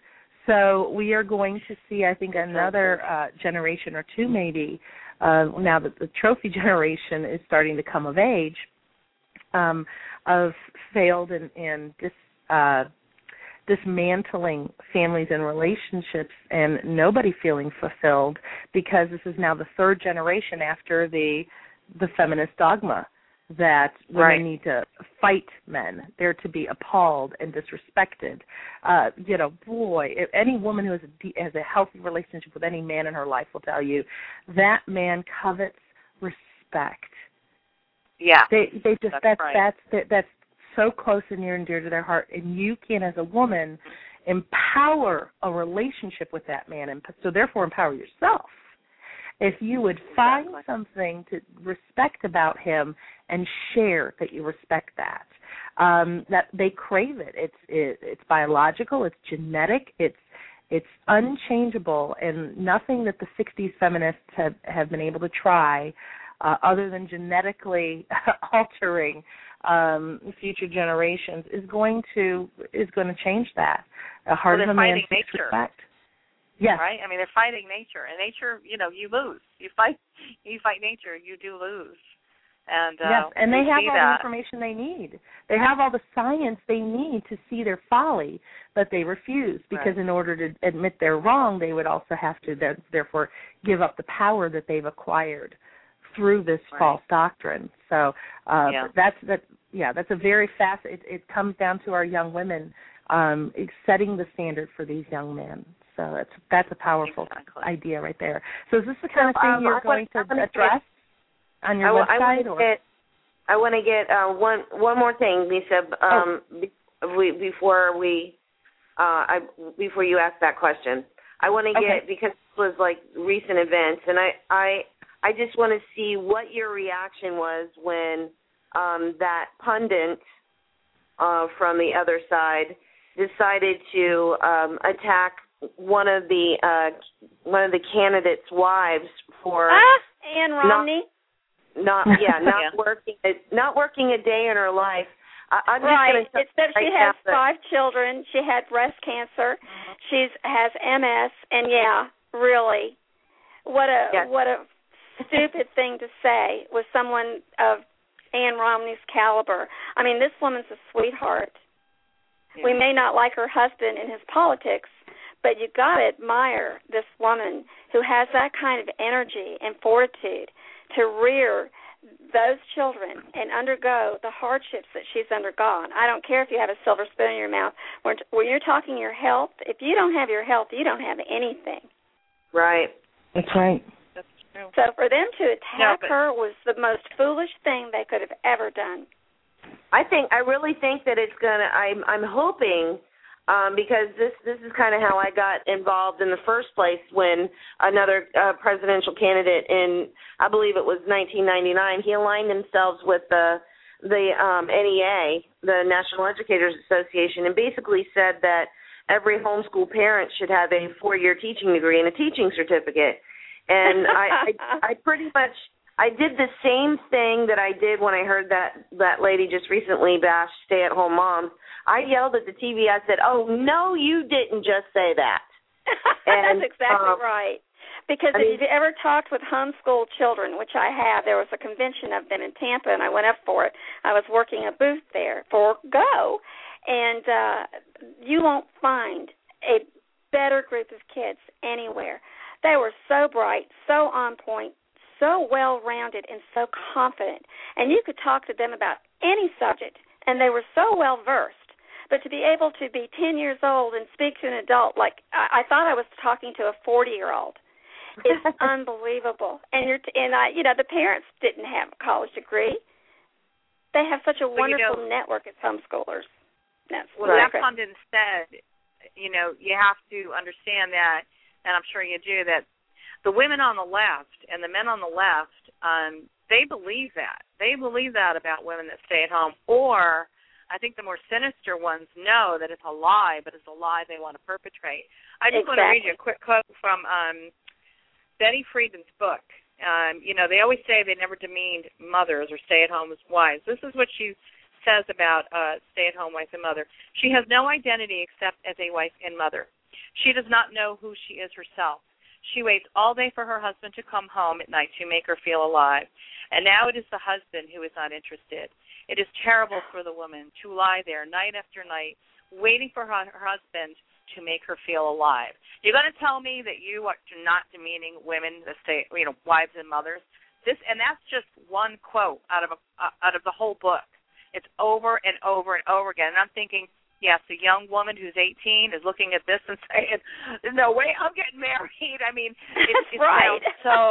So we are going to see, I think, another uh, generation or two maybe, uh, now that the trophy generation is starting to come of age, um, of failed and, and dis, uh, dismantling families and relationships and nobody feeling fulfilled because this is now the third generation after the the feminist dogma that women right. need to fight men. They're to be appalled and disrespected. Uh, you know, boy, if any woman who has a, has a healthy relationship with any man in her life will tell you that man covets respect. Yeah, they they just that's that's right. that's, that's that's so close and near and dear to their heart, and you can, as a woman, empower a relationship with that man, and so therefore empower yourself. if you would find exactly. something to respect about him and share that you respect that. Um, that they crave it. It's it, it's biological. It's genetic. It's it's unchangeable, and nothing that the sixties feminists have, have been able to try, uh, other than genetically altering um, future generations, is going to is going to change that. A heart well, of a man fighting seeks nature. respect. Yes. Right. I mean, they're fighting nature, and nature, you know, you lose. You fight, you fight nature, you do lose. And, uh, yes, and they have all that. the information they need. They have all the science they need to see their folly, but they refuse because right. in order to admit they're wrong, they would also have to then, therefore give up the power that they've acquired through this right. false doctrine. So uh, yeah. that's that. Yeah, that's a very fast. It, it comes down to our young women um, setting the standard for these young men. So that's that's a powerful exactly. idea right there. So is this the kind so, of thing um, you're I going want, to address on your I, website? I or? Get, I want to get uh, one one more thing, Lisa. Um, oh. be, we, before we, uh, I before you ask that question, I want to okay. get because it was like recent events, and I I I just want to see what your reaction was when um, that pundit uh, from the other side decided to um, attack one of the uh, one of the candidates' wives for ah, Ann Romney. Not, not yeah, not yeah. working not working a day in her life. I, I'm right. just It's that right she has that, five children. She had breast cancer. Mm-hmm. She's has M S, and yeah, really, what a yes. what a stupid thing to say with someone of Ann Romney's caliber. I mean, this woman's a sweetheart. Yeah. We We may not like her husband and his politics, but you got to admire this woman who has that kind of energy and fortitude to rear those children and undergo the hardships that she's undergone. I don't care if you have a silver spoon in your mouth. When, when you're talking your health, if you don't have your health, you don't have anything. Right. That's right. That's true. So for them to attack no, but, her was the most foolish thing they could have ever done. I think I really think that it's gonna. I'm I'm hoping. Um, because this, this is kind of how I got involved in the first place when another uh, presidential candidate in, I believe it was nineteen ninety-nine, he aligned themselves with the the um, N E A, the National Educators Association, and basically said that every homeschool parent should have a four-year teaching degree and a teaching certificate. And I, I, I pretty much, I did the same thing that I did when I heard that, that lady just recently bash stay-at-home moms. I yelled at the T V. I said, "Oh, no, you didn't just say that." And, That's exactly um, right. Because I if mean, you've ever talked with homeschool children, which I have, there was a convention of them in Tampa, and I went up for it. I was working a booth there for Go, and uh, you won't find a better group of kids anywhere. They were so bright, so on point, so well-rounded, and so confident. And you could talk to them about any subject, and they were so well-versed. But to be able to be ten years old and speak to an adult like I, I thought I was talking to a forty-year-old is unbelievable. And you're t- and I, you know, the parents didn't have a college degree. They have such a but wonderful you know, network as homeschoolers. That's well, right. that pundit said, you know, you have to understand that, and I'm sure you do, that the women on the left and the men on the left, um, they believe that. They believe that about women that stay at home, or I think the more sinister ones know that it's a lie, but it's a lie they want to perpetrate. I just exactly. want to read you a quick quote from um, Betty Friedan's book. Um, you know, they always say they never demeaned mothers or stay-at-home wives. This is what she says about uh, stay-at-home wife and mother. She has no identity except as a wife and mother. She does not know who she is herself. She waits all day for her husband to come home at night to make her feel alive. And now it is the husband who is not interested. It is terrible for the woman to lie there night after night waiting for her, her husband to make her feel alive. You're going to tell me that you are not demeaning women, that stay, you know, wives and mothers? This, and that's just one quote out of a, uh, out of the whole book. It's over and over and over again. And I'm thinking, yes, a young woman who's eighteen is looking at this and saying, "No way, I'm getting married." I mean, it, it right. sounds so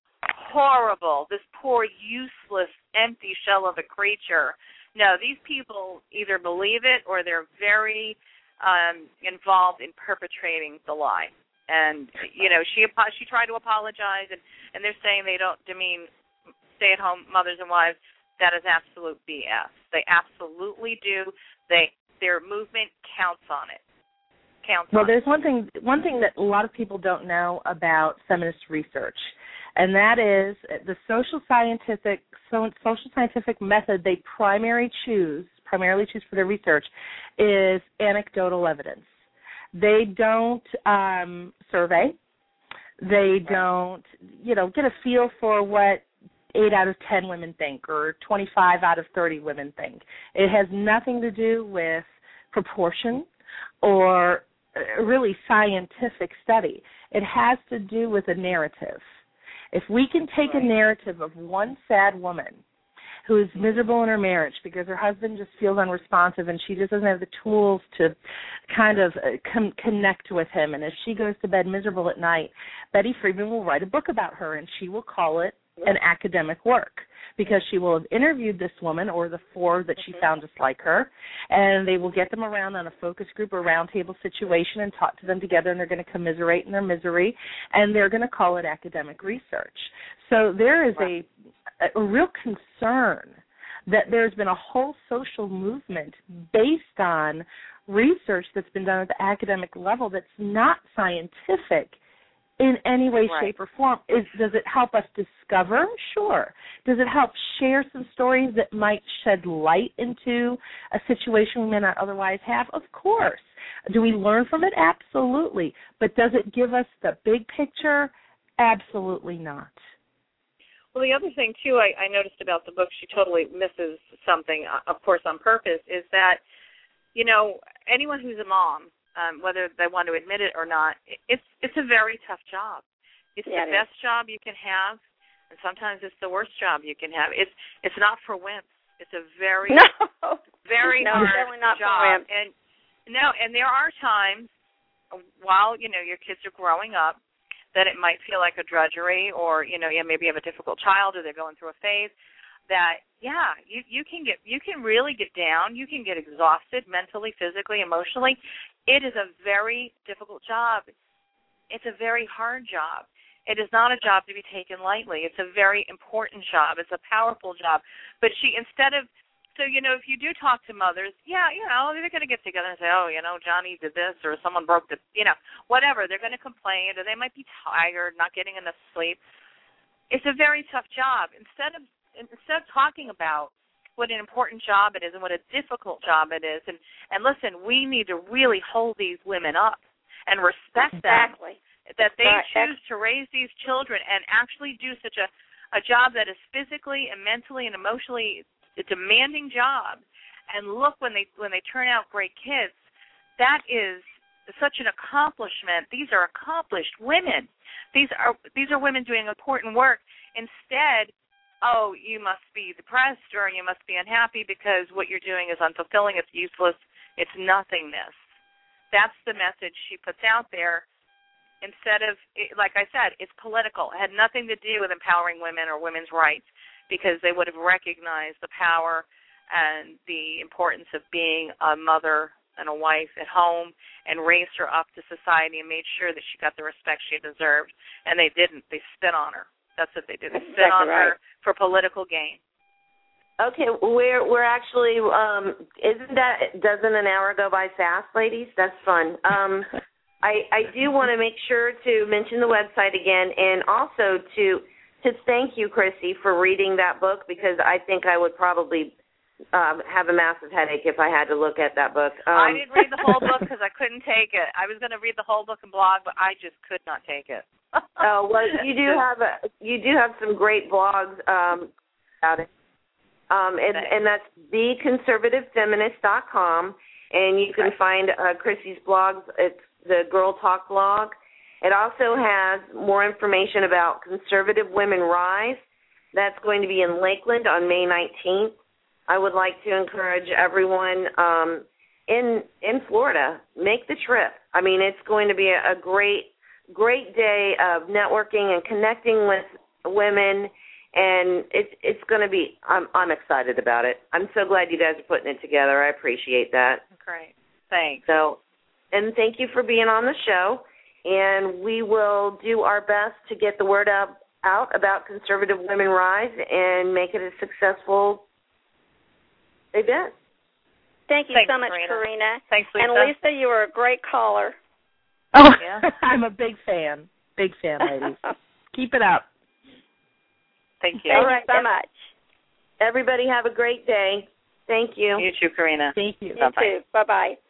horrible. This poor, useless, empty shell of a creature. No, these people either believe it or they're very um, involved in perpetrating the lie. And, you know, she she tried to apologize, and, and they're saying they don't demean stay-at-home mothers and wives. That is absolute B S. They absolutely do. They Their movement counts on it. Counts well, on there's it. one thing one thing that a lot of people don't know about feminist research, and that is the social scientific so, social scientific method they primary choose primarily choose for their research is anecdotal evidence. They don't um, survey. They don't, you know, get a feel for what eight out of ten women think or twenty-five out of thirty women think. It has nothing to do with proportion or really scientific study. It has to do with a narrative. If we can take a narrative of one sad woman who is miserable in her marriage because her husband just feels unresponsive and she just doesn't have the tools to kind of com- connect with him, and if she goes to bed miserable at night, Betty Friedman will write a book about her, and she will call it an academic work because she will have interviewed this woman or the four that she found just like her, and they will get them around on a focus group or roundtable situation and talk to them together, and they're going to commiserate in their misery, and they're going to call it academic research. So there is a a real concern that there's been a whole social movement based on research that's been done at the academic level that's not scientific in any way, right. shape, or form. Is, does it help us discover? Sure. Does it help share some stories that might shed light into a situation we may not otherwise have? Of course. Do we learn from it? Absolutely. But does it give us the big picture? Absolutely not. Well, the other thing, too, I, I noticed about the book, she totally misses something, of course, on purpose, is that, you know, anyone who's a mom, um, whether they want to admit it or not, it's it's a very tough job. It's yeah, the it best is. job you can have, and sometimes it's the worst job you can have. It's it's not for wimps. It's a very, no. very no, hard definitely not job. For wimps. And, no, and there are times while, you know, your kids are growing up, that it might feel like a drudgery, or, you know, yeah, maybe you have a difficult child or they're going through a phase that, yeah, you, you can get, you can really get down. You can get exhausted mentally, physically, emotionally. It is a very difficult job. It's a very hard job. It is not a job to be taken lightly. It's a very important job. It's a powerful job. But she, instead of, so, you know, if you do talk to mothers, yeah, you know, they're going to get together and say, oh, you know, Johnny did this, or someone broke the, you know, whatever. They're going to complain, or they might be tired, not getting enough sleep. It's a very tough job. Instead of instead of talking about what an important job it is and what a difficult job it is, and, and listen, we need to really hold these women up and respect exactly. them, that they right. choose to raise these children and actually do such a, a job that is physically and mentally and emotionally a demanding job, and look when they when they turn out great kids. That is such an accomplishment. These are accomplished women. These are these are women doing important work. Instead, oh, you must be depressed or you must be unhappy because what you're doing is unfulfilling, it's useless, it's nothingness. That's the message she puts out there. Instead of, like I said, it's political. It had nothing to do with empowering women or women's rights, because they would have recognized the power and the importance of being a mother and a wife at home and raised her up to society and made sure that she got the respect she deserved. And they didn't. They spit on her. That's what they did. They spit exactly on right. her for political gain. Okay, we're we're actually um, isn't that doesn't an hour go by fast, ladies? That's fun. Um, I I do want to make sure to mention the website again, and also to. To thank you, Chrissy, for reading that book, because I think I would probably um, have a massive headache if I had to look at that book. Um, I didn't read the whole book because I couldn't take it. I was going to read the whole book and blog, but I just could not take it. Oh well, you do have a, you do have some great blogs um, about it, um, and, and that's the conservative feminist dot com, and you can find uh, Chrissy's blogs. It's the Girl Talk blog. It also has more information about Conservative Women Rise. That's going to be in Lakeland on May nineteenth. I would like to encourage everyone um, in in Florida, make the trip. I mean, it's going to be a, a great, great day of networking and connecting with women, and it's it's going to be. I'm I'm excited about it. I'm so glad you guys are putting it together. I appreciate that. Great, thanks. So, and thank you for being on the show. and we will do our best to get the word out, out about Conservative Women Rise and make it a successful event. Thank you Thanks, so much, Karina. Karina. Thanks, Lisa. And Lisa, you were a great caller. Oh, Yeah. I'm a big fan. Big fan, ladies. Keep it up. Thank you. Thank All right. you so much. Everybody have a great day. Thank you. You too, Karina. Thank you. You Bye-bye. too. Bye-bye.